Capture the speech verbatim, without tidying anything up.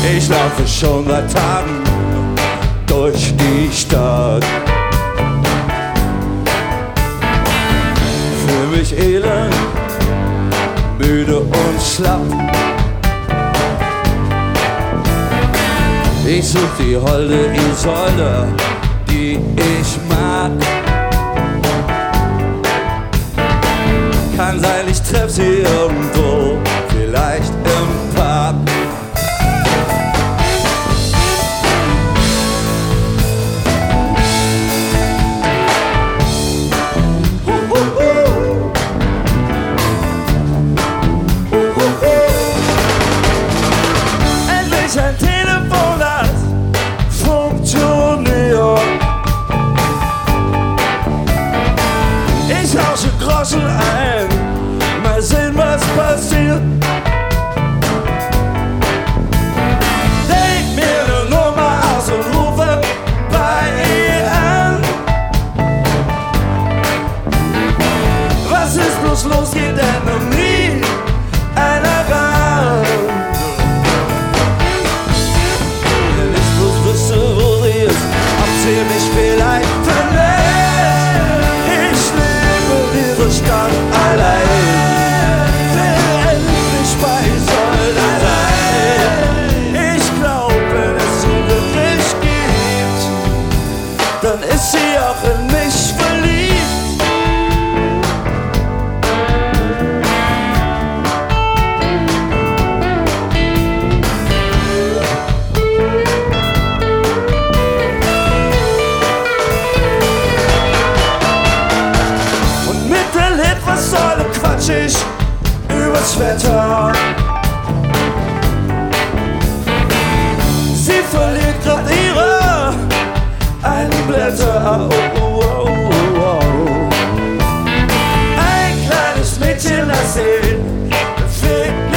Ich laufe schon seit Tagen durch die Stadt. Fühl mich elend, müde und schlapp. Ich such die holde Isolde, die ich mag. Kann sein, ich treff sie irgendwo, vielleicht im Pub. Endlich ein Telefon, das funktioniert. Ich tausche Groschen ein, mal sehen, was passiert. Denk mir ne Nummer aus und rufe bei ihr an. Was ist bloß los, geht denn noch nie einer ran? Wenn ich bloß wüsste, wo sie ist, ob sie mich vielleicht verlässt. Ich liebe diese Stadt allein. Will endlich bei Säule sein. Ich glaub, wenn es sie wirklich gibt, dann ist sie auch in mich verliebt. Und mit der Litfaßsäule quatsch ich übers Wetter. Sie verliert grad ihre Einblätter. Oh, oh, oh, oh, oh. Ein kleines Mädchen, das sehen, bewegt